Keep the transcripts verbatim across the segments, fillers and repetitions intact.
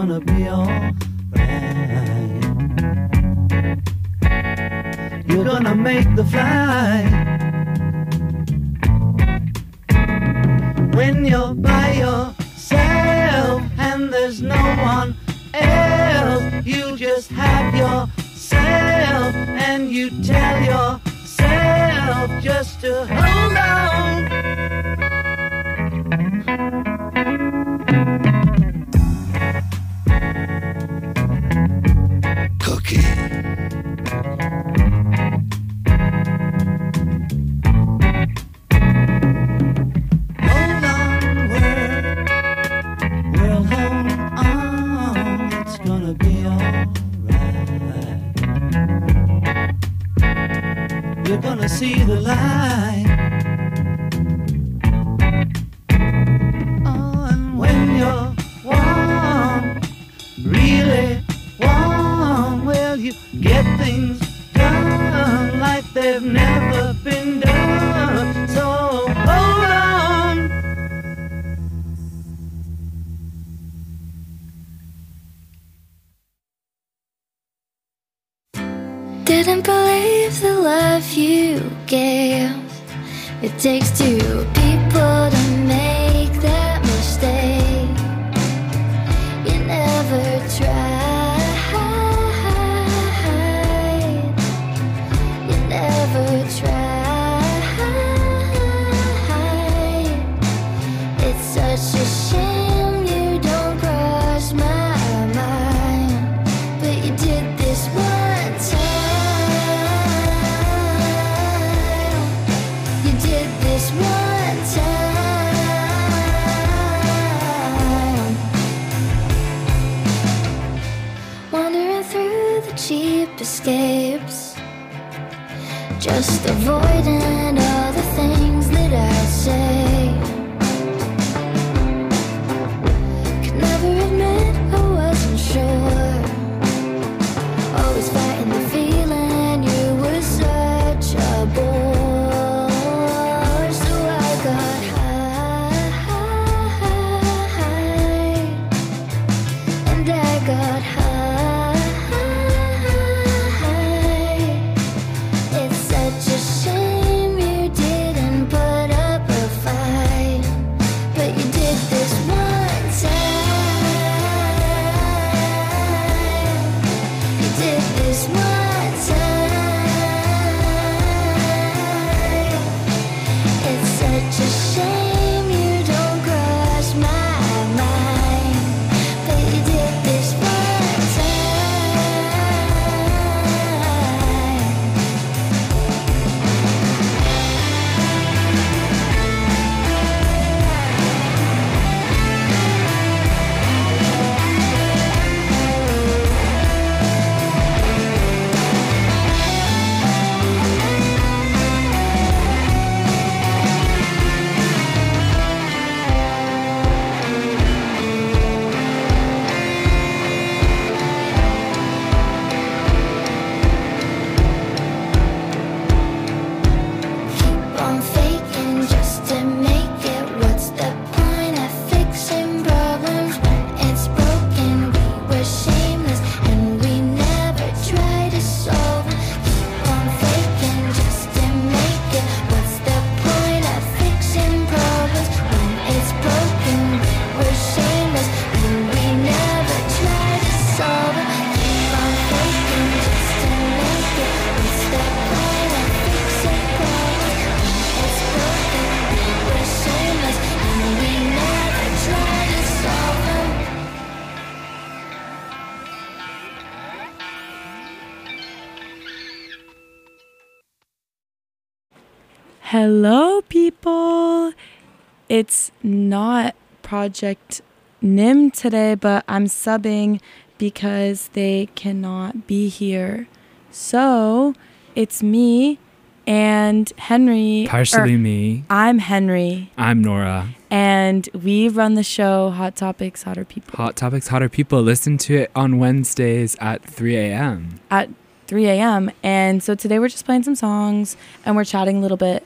gonna be alright. You're gonna make the flight. When you're by yourself and there's no one else, you just have yourself and you tell yourself just to hold on. Cookie. Hold on, world, world, hold on. It's gonna be alright. You're gonna see the light. Oh, and when you're warm, really warm, well, you get things done like they've never been done. So hold on. Didn't believe the love you gave. It takes two people to make that mistake. You never tried. You never tried. It's such a shame you don't cross my mind, but you did this one time. You did this one time. Wandering through the cheap escapes, just avoiding all the things that I say. Could never admit I wasn't sure. Always fighting the feeling you were such a bore. So I got high, and I got high. It's such a shame you didn't put up a fight, but you did this one time. You did this one time. It's such a shame you don't cross my mind, but you did this one time. Keep on faking just to make it. What's the point of fixing problems when it's broken? We were shameless and we never tried to solve them. Keep on faking just to make it. What's the point of fixing problems when it's broken? We were shameless and we never tried to solve them. Keep on faking just to make it. What's the point of fixing problems when it's broken? We were shameless and we never tried to solve them. Hello, people. It's not Project Nim today, but I'm subbing because they cannot be here. So it's me and Henry. Partially or me. I'm Henry, I'm Nora. and we run the show Hot Topics, Hotter People Hot Topics, Hotter People. Listen to it on Wednesdays at three a.m. at three a.m. And so today we're just playing some songs and we're chatting a little bit.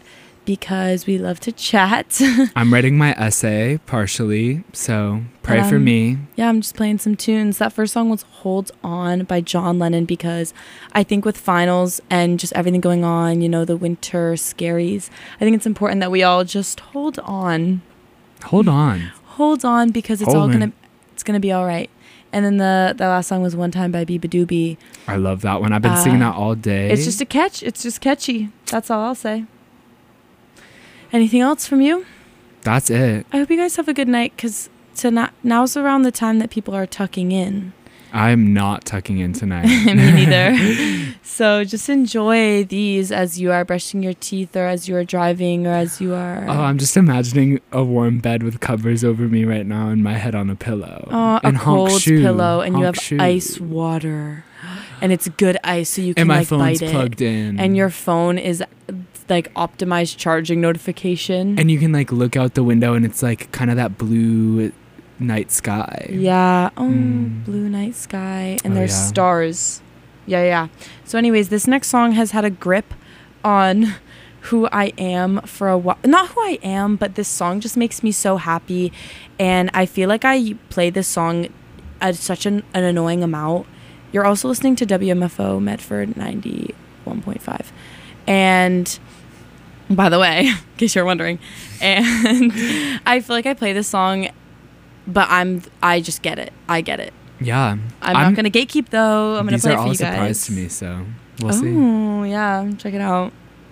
because we love to chat. I'm writing my essay partially, so pray Um, for me. Yeah, I'm just playing some tunes. That first song was Hold On by John Lennon because I think with finals and just everything going on, you know, the winter scaries, I think it's important that we all just hold on. Hold on. Hold on because it's Hold all on. gonna it's gonna be all right. And then the the last song was One Time by Biba Doobie. I love that one. I've been Uh, singing that all day. It's just a catch. It's just catchy. That's all I'll say. Anything else from you? That's it. I hope you guys have a good night because tonight now's around the time that people are tucking in. I'm not tucking in tonight. Me neither. So just enjoy these as you are brushing your teeth or as you are driving or as you are. Oh, I'm just imagining a warm bed with covers over me right now and my head on a pillow. Oh, a and honk cold shoe, pillow, and you honk have shoe. ice water, and it's good ice, so you can And my like phone's bite plugged it. in. And your phone is like optimized charging notification. And you can like look out the window and it's like kind of that blue night sky. Yeah. Oh, Mm. blue night sky, and Oh, there's yeah. stars. Yeah, yeah. So, anyways, this next song has had a grip on who I am for a while. Not who I am, but this song just makes me so happy, and I feel like I play this song at such an, an annoying amount. You're also listening to W M F O Medford ninety-one point five, and by the way, in case you're wondering, and I feel like I play this song. But I'm, I just get it. I get it. Yeah. I'm, not gonna gatekeep though. I'm gonna These play are it for all you a surprise guys. to me, so we'll oh, see. yeah, check it out.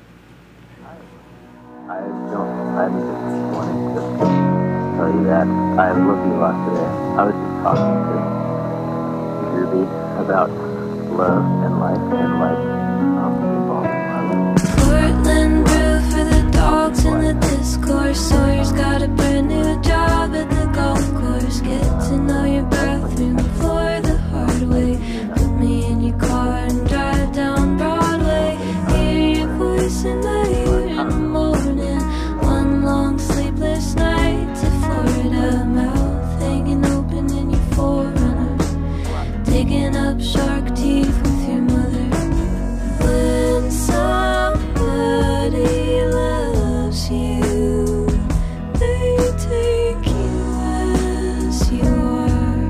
I don't. I just wanted to tell you that I love you a lot today. I was just talking to Ruby about love and life and life um, involved in my life. Portland brew for the dogs in the discourse. Sawyer's got a brand new job at the golf course. Get to know your bathroom floor the hard way. Put me in your car and drive down Broadway. Hear your voice in my ear in the morning. One long sleepless night to Florida. Mouth hanging open in your Forerunner. Digging up shark teeth with your mother. When somebody loves you, they take you as you are.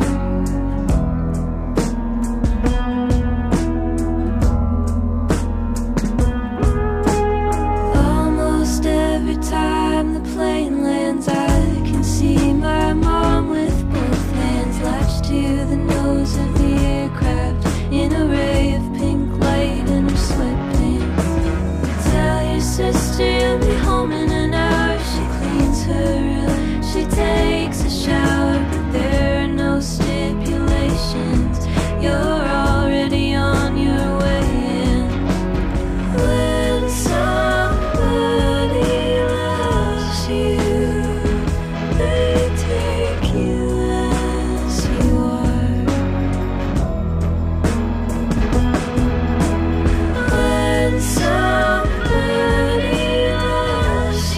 Almost every time the plane lands, I can see my mom with both hands latched to the nose of the aircraft in a ray of pink light in her sweatpants. Tell your sister you'll be home in an hour. She cleans her room, she takes a shower, but there are no stipulations. You're already on your way in. When somebody loves you, they take you as you are. When somebody loves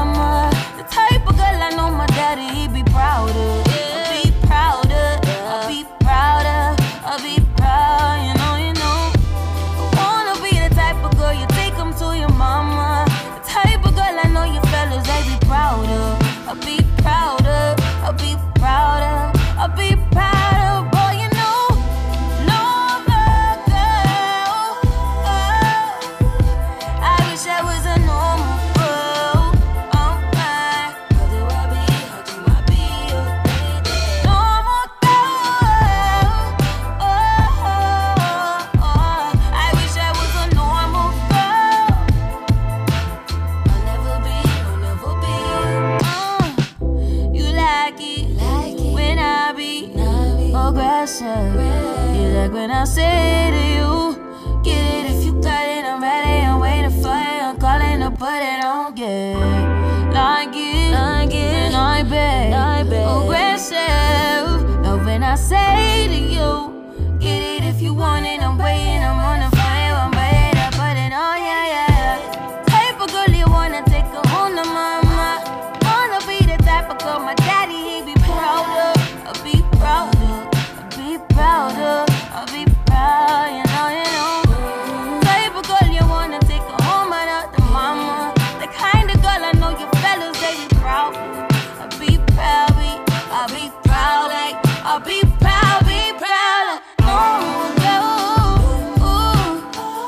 mama. The type of girl I know my daddy, he'd be proud of. I'll be proud of, I'll be proud of, I'll be proud, you know, you know. I wanna be the type of girl you take him to your mama. The type of girl I know you fellas, they be proud of. I'll be proud of, I'll be proud of, I'll be proud of, boy, you know. Normal girl, oh, I wish I was a normal girl. Oh my, how do I be, how do I be a normal girl? Oh, oh, oh, I wish I was a normal girl. I'll never be, I'll never be uh, you like it, like it when I be, aggressive. You like when I say to you, get it if you got it, I'm ready, I'm waiting for it, I'm calling to put it on, yeah. Like it, like it, and I bet, I bet, aggressive. Love when I say to you, get it if you want it, I'm waiting, I'm on the fire, I'm ready to put it on, yeah, yeah. Type of girl you wanna take her home to mama. Wanna be the type of girl my daddy, he be proud of. I'll be proud of, I'll be proud of, I'll be proud, you know, you know. Type of girl you wanna take her home and out the mama. The kind of girl I know you fellas, they be proud of. I'll be proud, be, I'll be proud, like, I'll be proud, be proud of. Normal girl, ooh.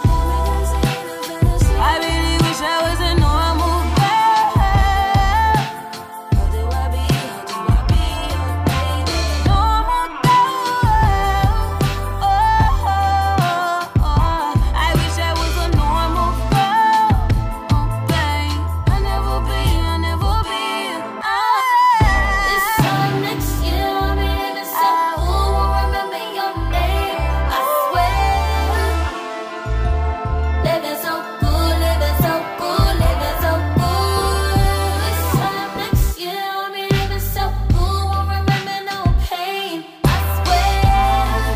I really wish I was a normal girl. How do I be, how do I be a baby? Normal girl, oh, oh, oh. I wish I was a normal girl. Okay, I'll never be, I'll never be uh. This time next year I'll be living so cool, won't remember your name, I swear. Living so cool, living so cool, living so cool. This time next year I'll be living so cool, won't remember no pain, I swear.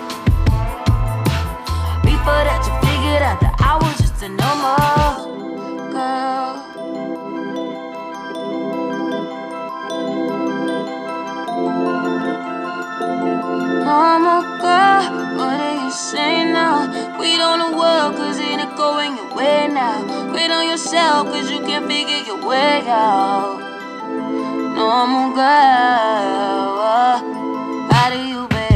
Before that you figured out that I was just a normal girl. Normal girl, what do you say now? Quit on the world cause it ain't going your way now. Quit on yourself cause you can't figure your way out. Normal girl, uh, how do you, babe?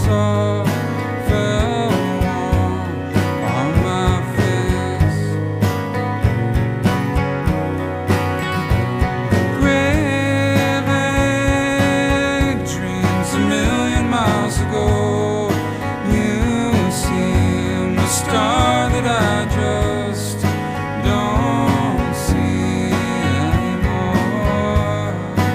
saw fell on my face. Grave egg dreams a million miles ago. You seem the star that I just don't see anymore.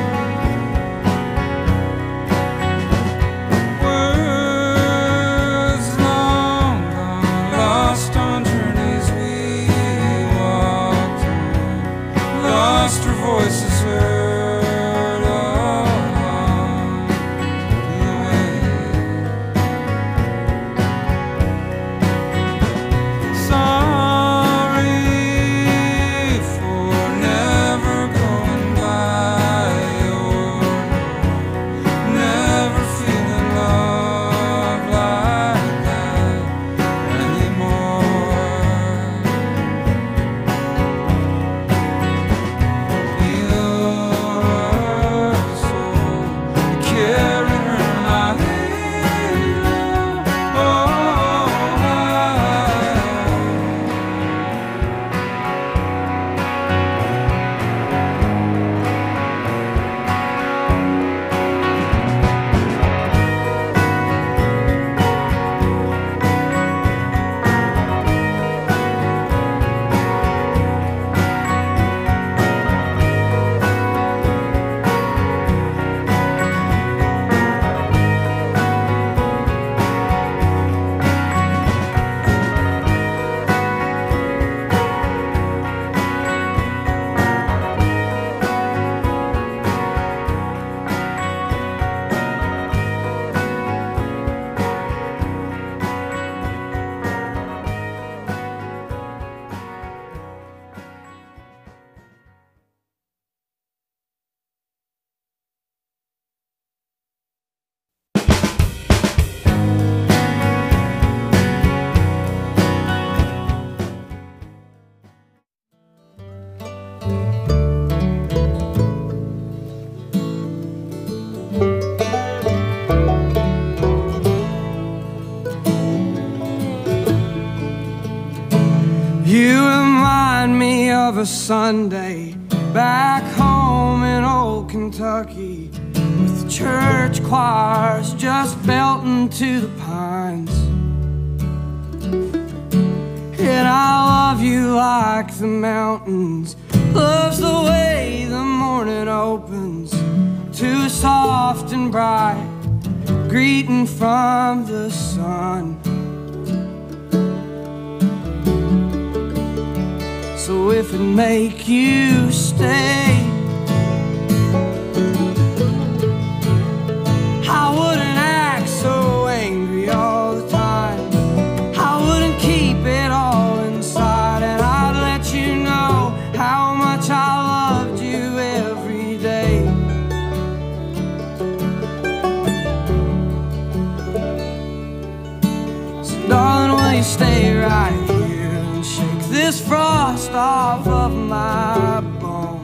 Words long gone, lost on journeys we walked on, lost her voices heard along the way. Sorry for never going by your never feeling love like that anymore. Your soul carried her in my halo. Oh, you remind me of a Sunday back home in old Kentucky, with the church choirs just belting to the pines. And I love you like the mountains loves the way the morning opens to a soft and bright greeting from the sun. So if it make you stay, I wouldn't act so angry all the time. I wouldn't keep it all inside, and I'd let you know how much I loved you every day. So darling, will you stay right here and shake this frost off of my bones?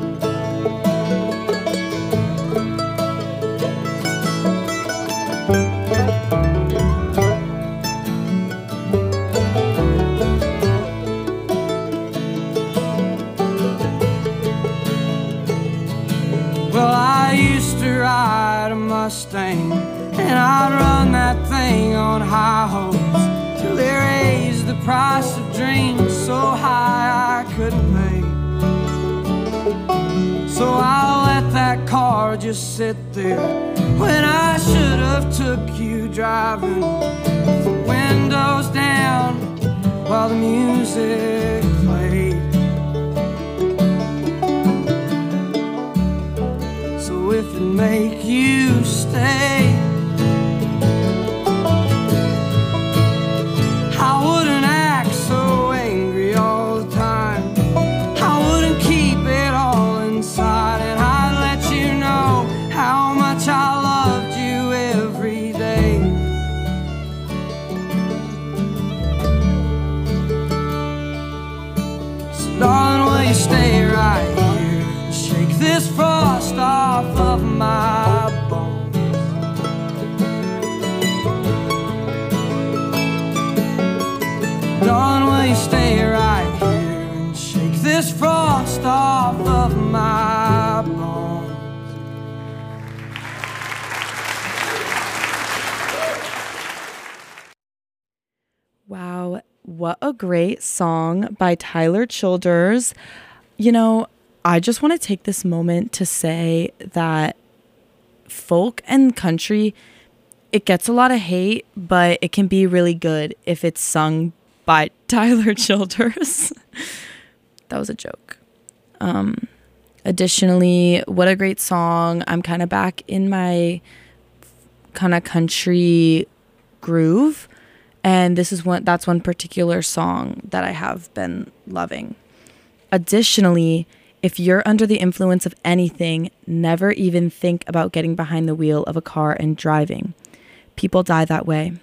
Well, I used to ride a Mustang, and I'd run that thing on high hopes till they raised the price of dreams so high I couldn't pay. So I let that car just sit there when I should have took you driving, with the windows down while the music played. So if it make you stay, I wouldn't act so angry all the time. I wouldn't keep it all inside, and I'd let you know how much I loved you every day. my bones. Wow, what a great song by Tyler Childers. You know, I just want to take this moment to say that folk and country, it gets a lot of hate, but it can be really good if it's sung by Tyler Childers. That was a joke. Um, additionally, what a great song. I'm kind of back in my kind of country groove. And this is one, that's one particular song that I have been loving. Additionally, if you're under the influence of anything, never even think about getting behind the wheel of a car and driving. People die that way.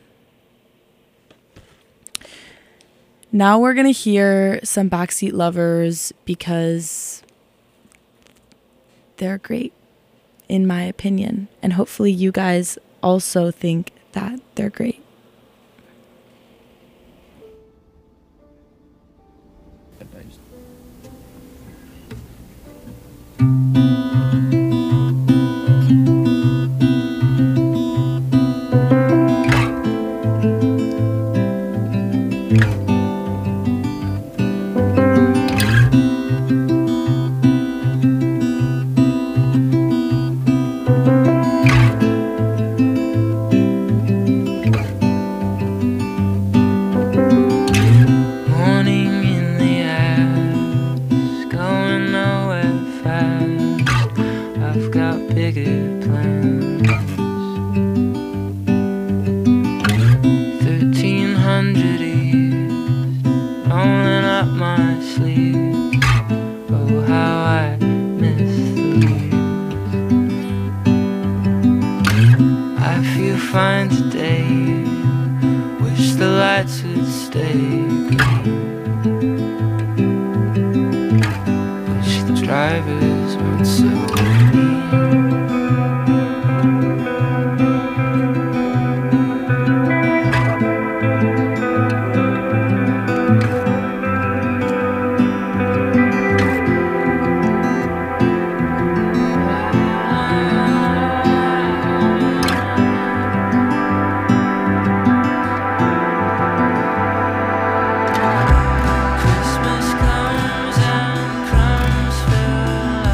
Now we're going to hear some Backseat Lovers because they're great, in my opinion. And hopefully you guys also think that they're great. Christmas comes and crumbs fill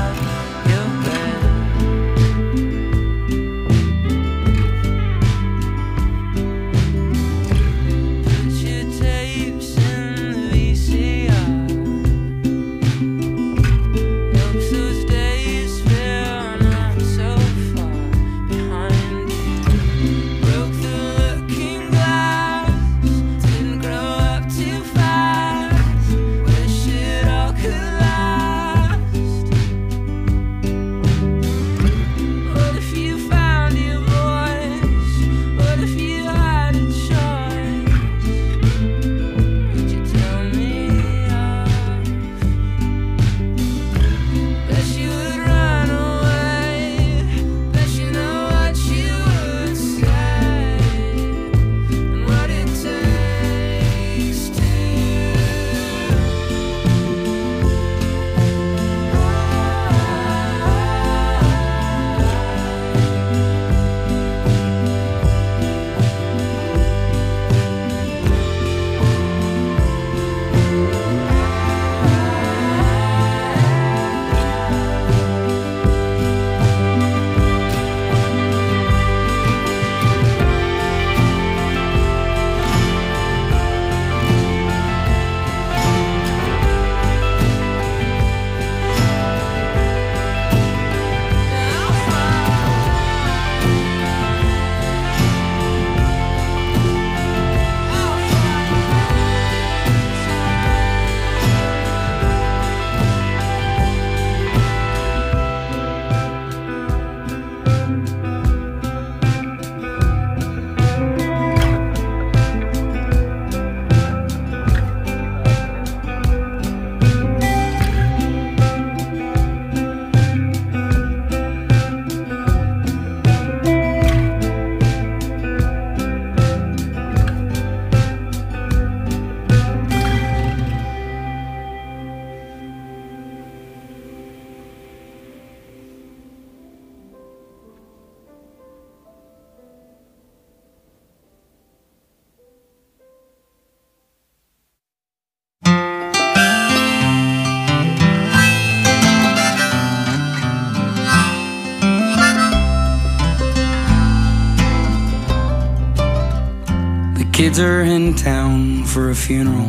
kids are in town for a funeral,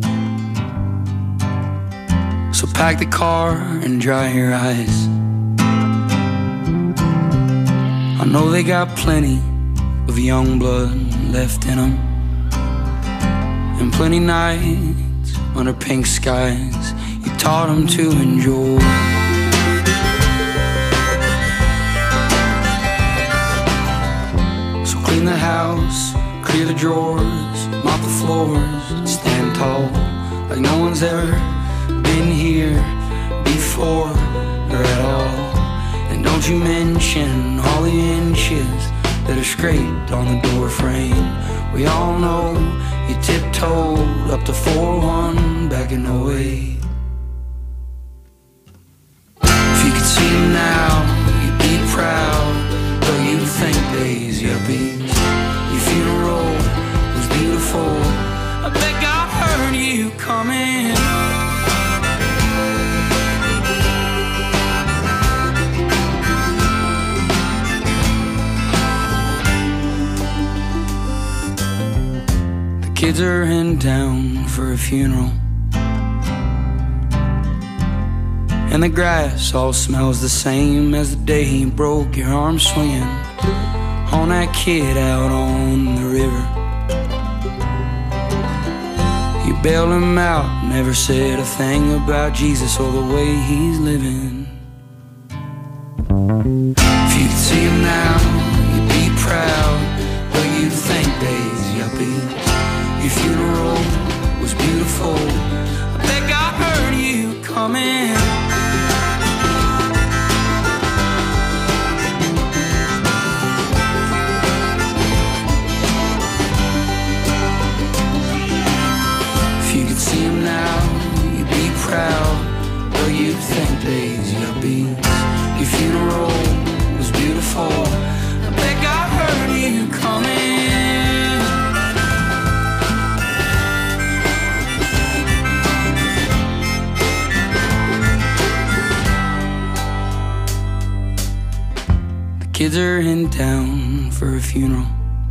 so pack the car and dry your eyes. I know they got plenty of young blood left in them, and plenty nights under pink skies you taught them to enjoy. So clean the house, clear the drawers, mop the floors, stand tall like no one's ever been here before or at all. And don't you mention all the inches that are scraped on the door frame. We all know you tiptoed up to four one back in oh eight. If you could see him now, you'd be proud, though you'd think days yuppies. Your funeral was beautiful, I bet God heard you coming. Kids are in town for a funeral, and the grass all smells the same as the day you broke your arm swinging on that kid out on the river. You bailed him out, never said a thing about Jesus or the way he's living. If you could see him now, you'd be proud, but you'd think days yuppie. Your funeral was beautiful, I bet God heard you coming. If you could see him now, you'd be proud, though you'd think days yuppies. Your funeral was beautiful, I bet God heard you coming. Kids are in town for a funeral,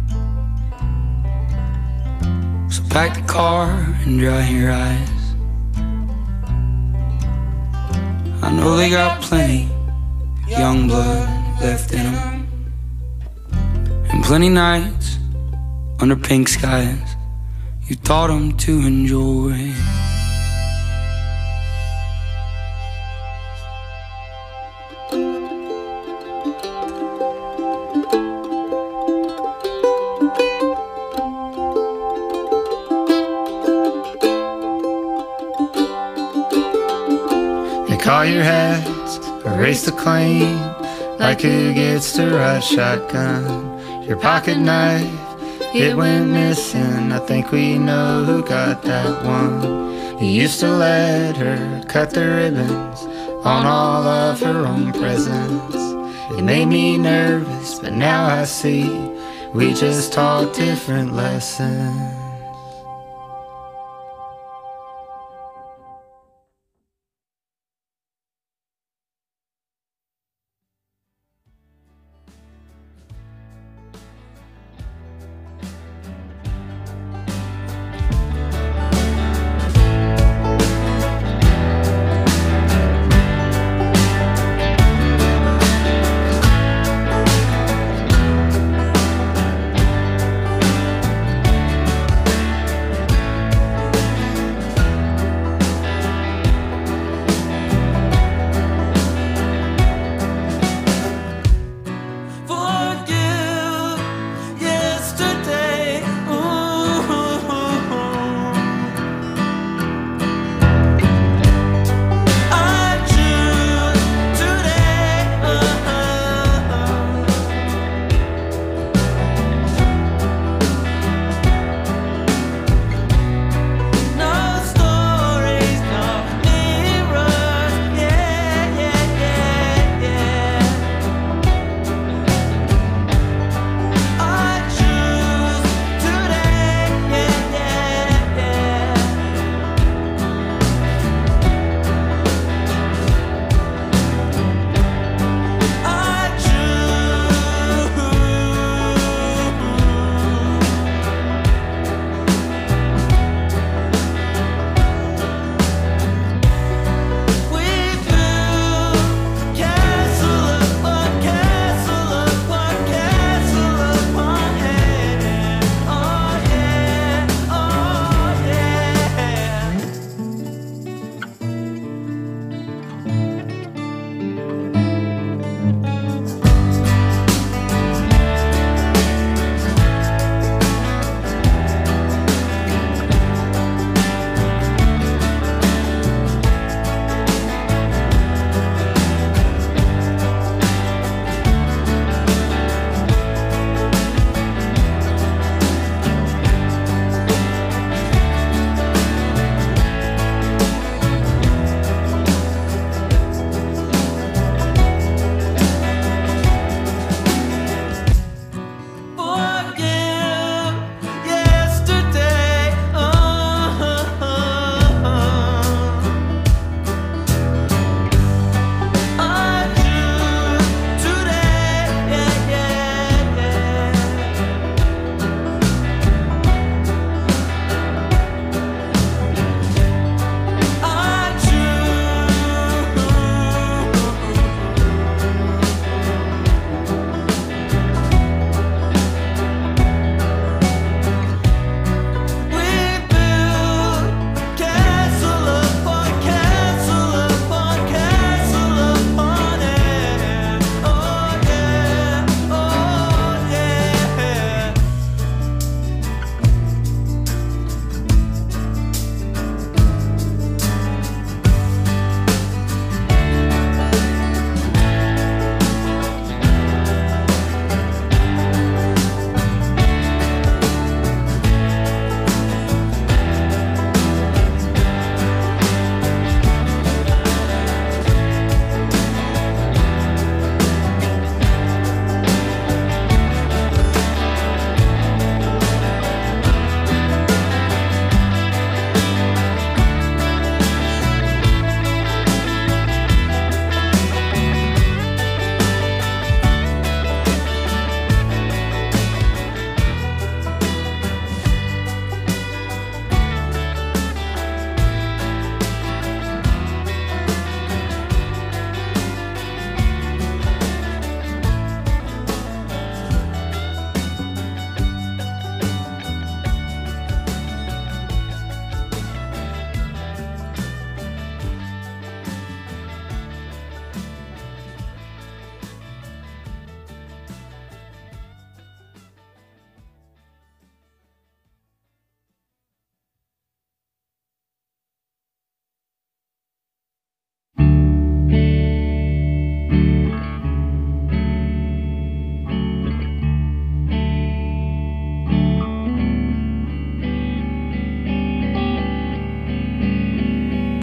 so pack the car and dry your eyes. I know they got plenty young blood left in them, and plenty nights under pink skies you taught them to enjoy. Call your hats, erase the claim, like who gets to ride shotgun. Your pocket knife, it went missing, I think we know who got that one. You used to let her cut the ribbons on all of her own presents. It made me nervous, but now I see we just taught different lessons.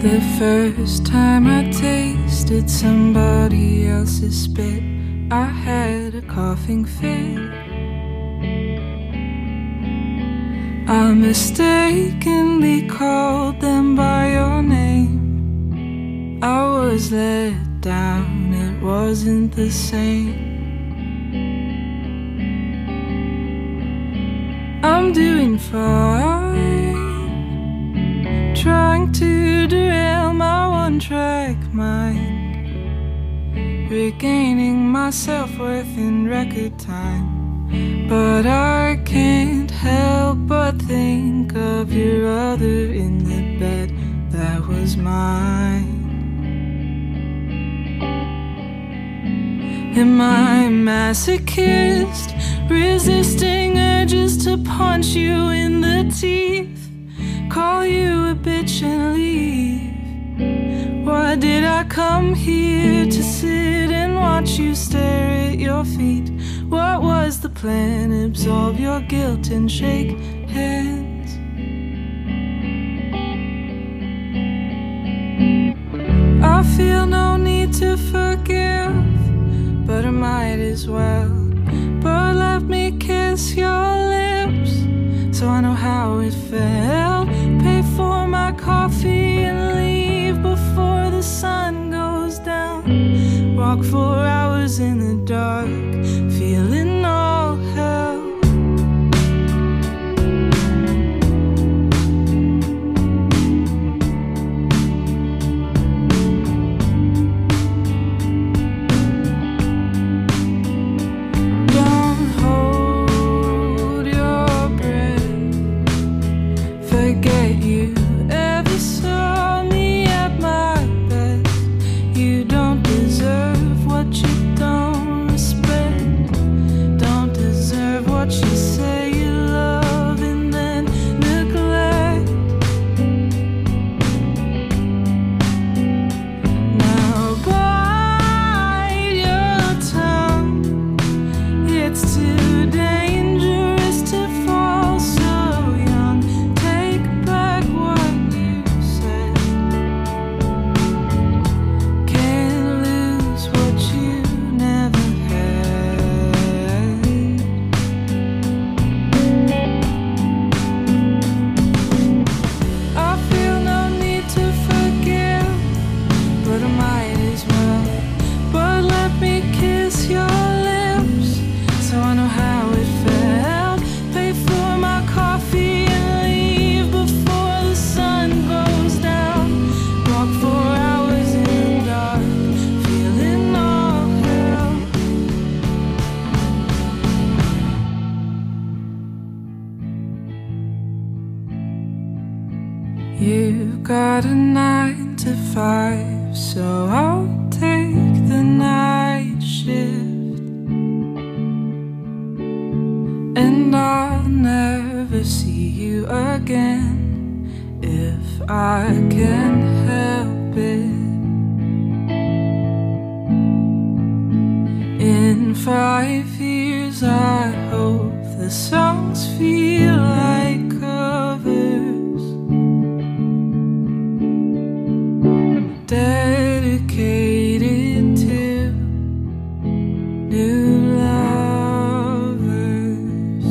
The first time I tasted somebody else's spit, I had a coughing fit. I mistakenly called them by your name. I was let down, it wasn't the same. I'm doing fine, trying to derail my one-track mind, regaining my self-worth in record time. But I can't help but think of your other in the bed that was mine. Am I a masochist, resisting urges to punch you in the teeth, call you a bitch and leave? Why did I come here to sit and watch you stare at your feet? What was the plan? Absolve your guilt and shake hands. I feel no need to forgive, but I might as well. But let me kiss your lips, so I know how it felt. Pay for my coffee and leave before the sun goes down. Walk four hours in the dark, feeling all hell. Don't hold your breath, forget you ever saw me at my best. You don't deserve what you don't respect, don't deserve what you say you love and then neglect. Now bite your tongue, it's too dangerous to fall so young. Take back what you said, can't lose what you never had. I feel no need to forgive, but I might as well. But let me kiss your lips, so I know how it felt. Pay for my coffee and leave before the sun goes down. Walk four hours in the dark, feeling all hell. You've got a nine to five, so I'll take the night shift. And I'll never see you again if I can help it. In five years I hope the songs feel like covers, dedicated to new lovers.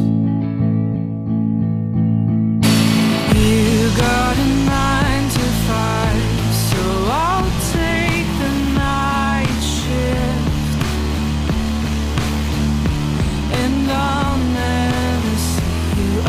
You got a nine to five, so I'll take the night shift. And I'll never see you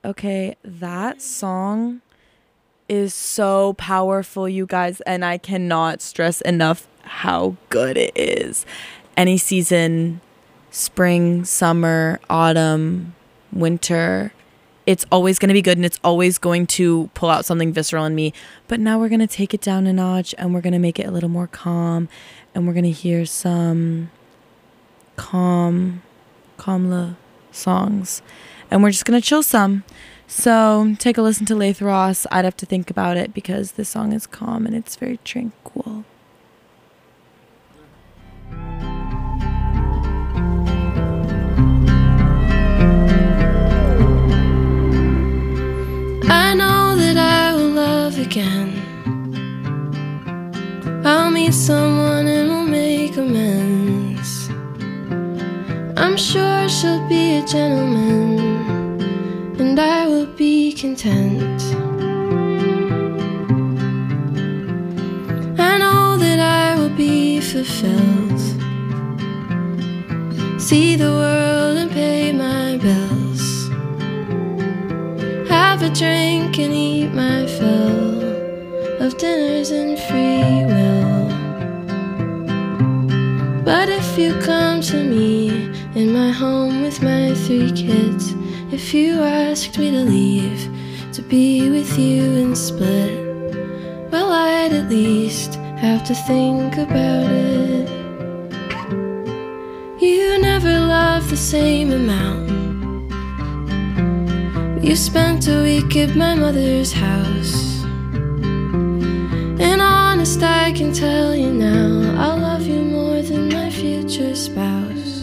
Okay, that song is so powerful, you guys, and I cannot stress enough how good it is. Any season, spring, summer, autumn, winter, it's always going to be good, and it's always going to pull out something visceral in me. But now we're going to take it down a notch, and we're going to make it a little more calm, and we're going to hear some calm, calmla songs, and we're just going to chill some. So take a listen to Laith Ross. I'd have to think about it because this song is calm and it's very tranquil. I know that I will love again. I'll meet someone and we'll make amends. I'm sure she'll be a gentleman, and I will be content. I know that I will be fulfilled, see the world and pay my bills, have a drink and eat my fill of dinners and free will. But if you come to me in my home with my three kids, if you asked me to leave, to be with you and split, well, I'd at least have to think about it. You never loved the same amount. You spent a week at my mother's house, and honest, I can tell you now, I'll love you more than my future spouse.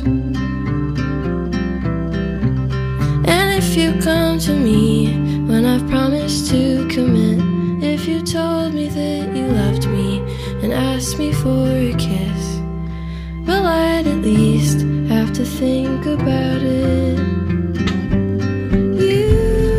If you come to me when I've promised to commit, if you told me that you loved me and asked me for a kiss, well, I'd at least have to think about it. You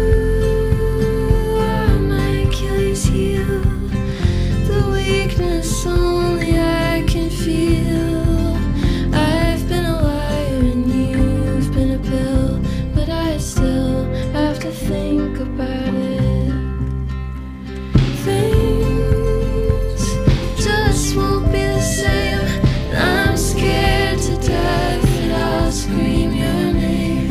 are my Achilles heel, the weakness only I can feel. I've been a liar and you've been a pill, but I still have to think about it. Things just won't be the same, and I'm scared to death that I'll scream your name.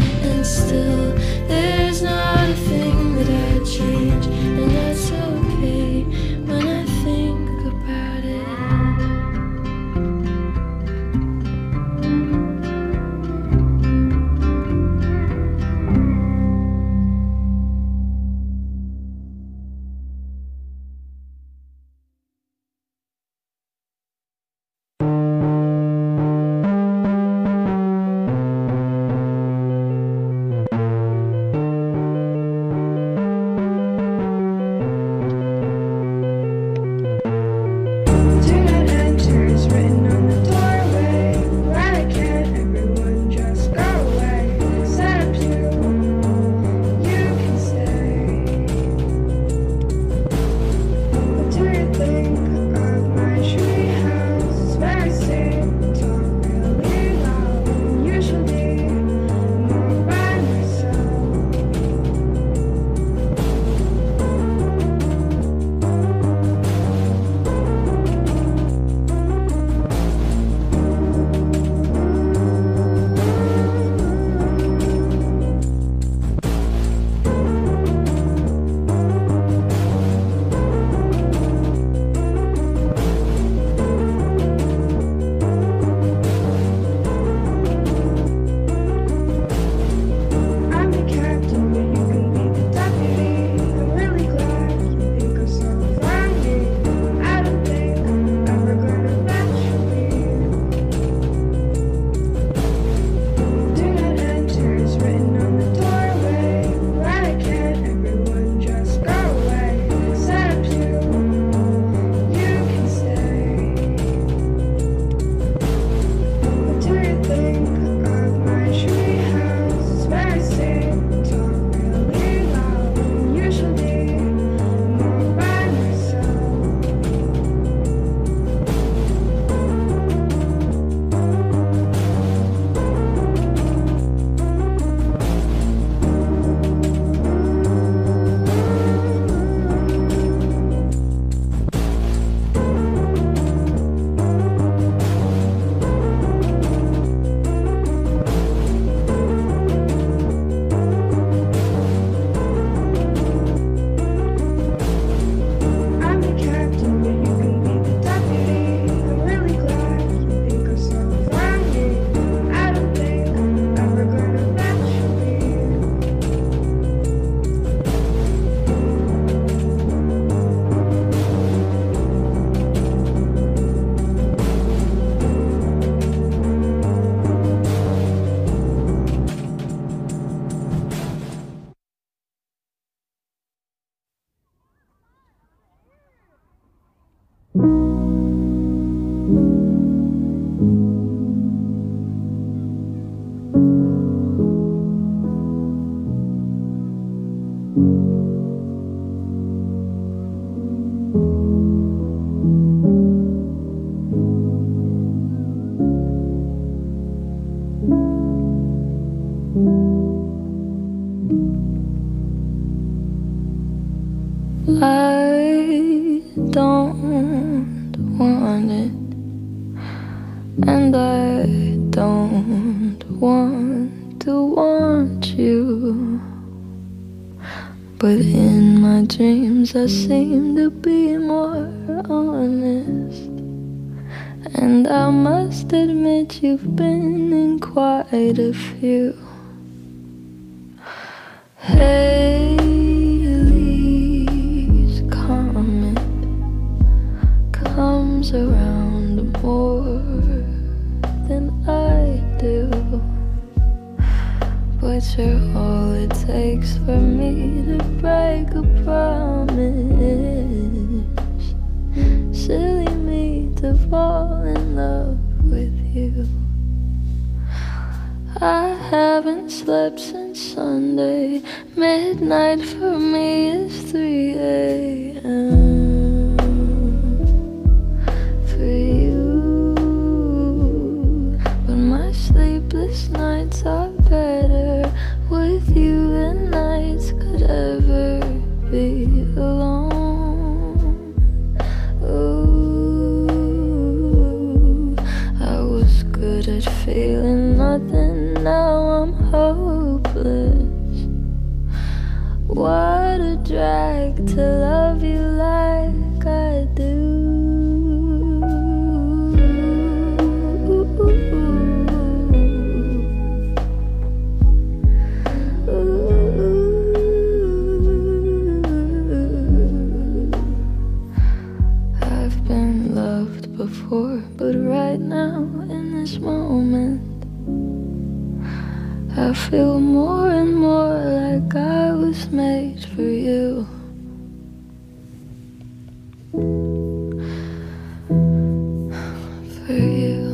want it, and I don't want to want you. But in my dreams I seem to be more honest, and I must admit you've been in quite a few. Haley's comet comes around more than I do, but you're all it takes for me to break a promise. Silly me to fall in love with you. I haven't slept since Sunday. Midnight for me is three a m for you, but my sleepless nights are better with you than nights could ever be alone. Ooh, I was good at feeling nothing, now I'm hopeless. What a drag to love you like I do. I've been loved before, but right now in this moment I feel more and more like I was made for you. For you.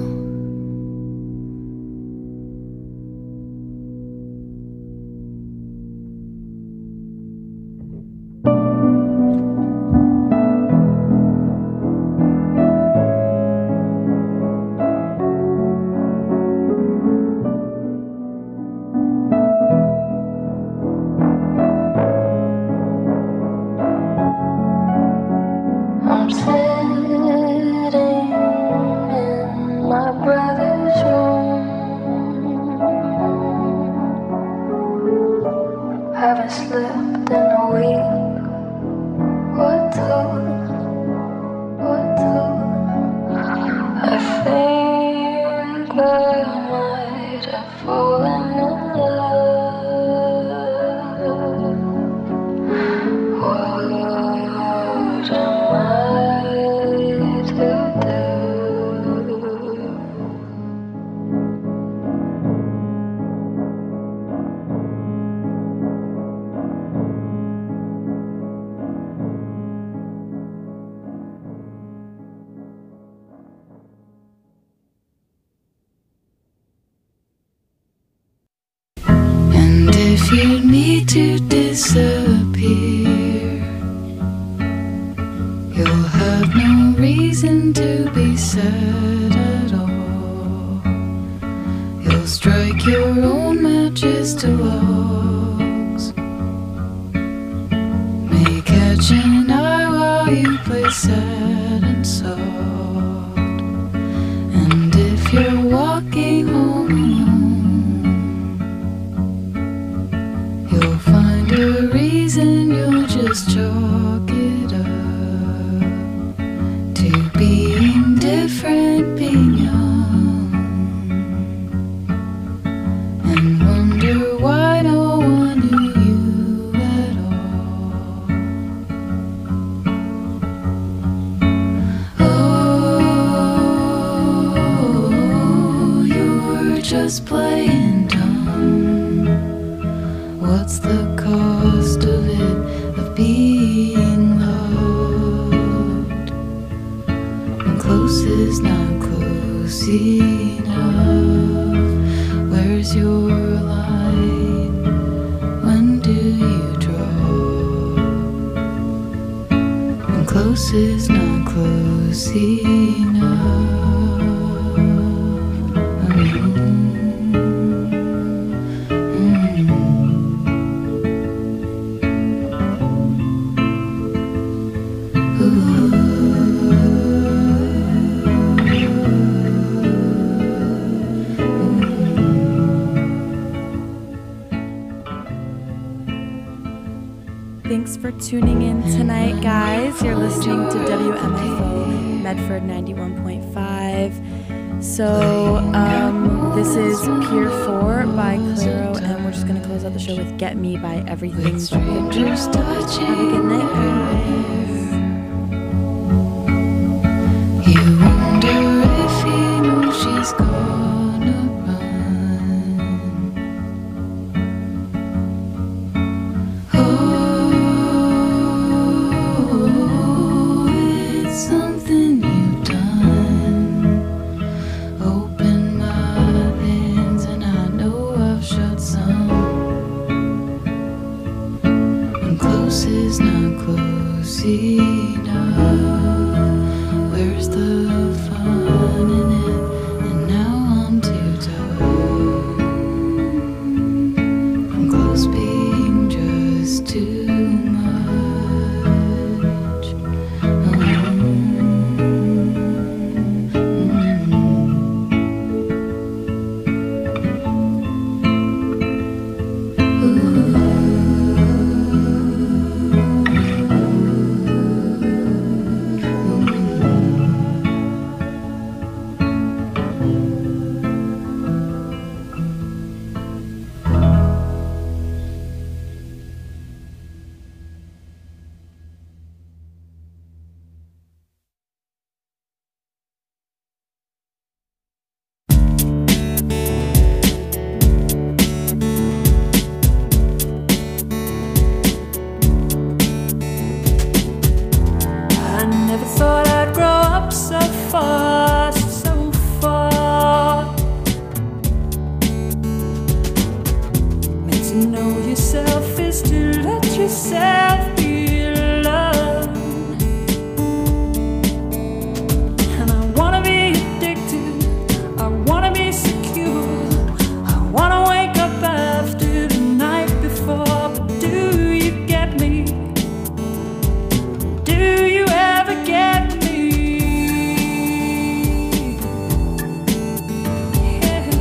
I'm sitting in my brother's room, haven't slept in a week or two, or two. I think I might have fallen in love. What am I to do? And if you need to disappear, you'll have no reason to be sad at all. You'll strike your own matches to logs, may catch an eye while you play sad and soft. And if you're walking home alone, you'll find a reason, you'll just chalk it up to being different, being young, and wonder why no one knew you at all. Oh, you were just playing dumb. What's the cost of it, of being loved? And close is not close enough. Where's your line? When do you draw? And close is not close enough. Ooh. Thanks for tuning in tonight, guys. You're listening to W M F O Medford ninety-one point five. So, um, this is Pier four by Clairo, and we're just going to close out the show with Get Me by Everything But Pictures. Have a good night, guys. You wonder if he knows she's gonna run. Oh, it's something you've done. Open my hands and I know I've shut some. And close is not close enough. Where's the fun in it? And now I'm too tough. From close being just too much. I never thought I'd grow up so fast, so far. Meant to know yourself is to let yourself be alone. And I wanna be addicted, I wanna be secure, I wanna wake up after the night before. But do you get me? Do you ever get me? Yeah.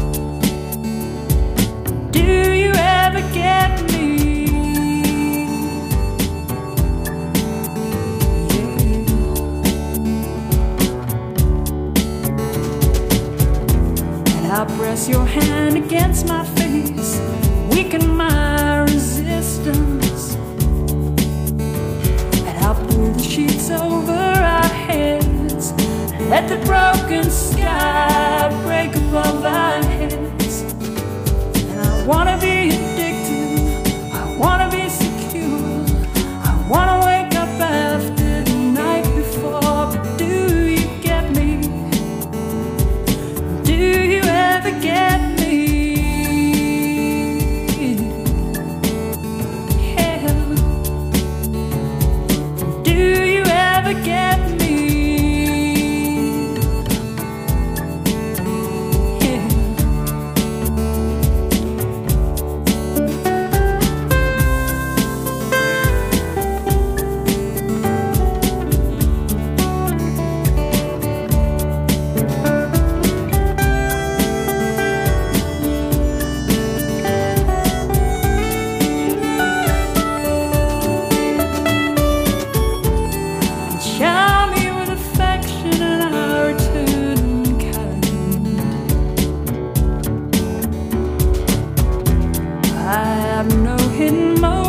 Do you ever get me? Yeah. And I press your hand against my face, weaken my resistance. I'll pull the sheets over our heads, let the broken sky break above our heads. And I wanna be addicted, I wanna be secure, I wanna wake up after the night before. But do you get me? Do you ever get me? Do you ever get me? Yeah. Shower me with affection and I'll return in kind. I have no hidden motive.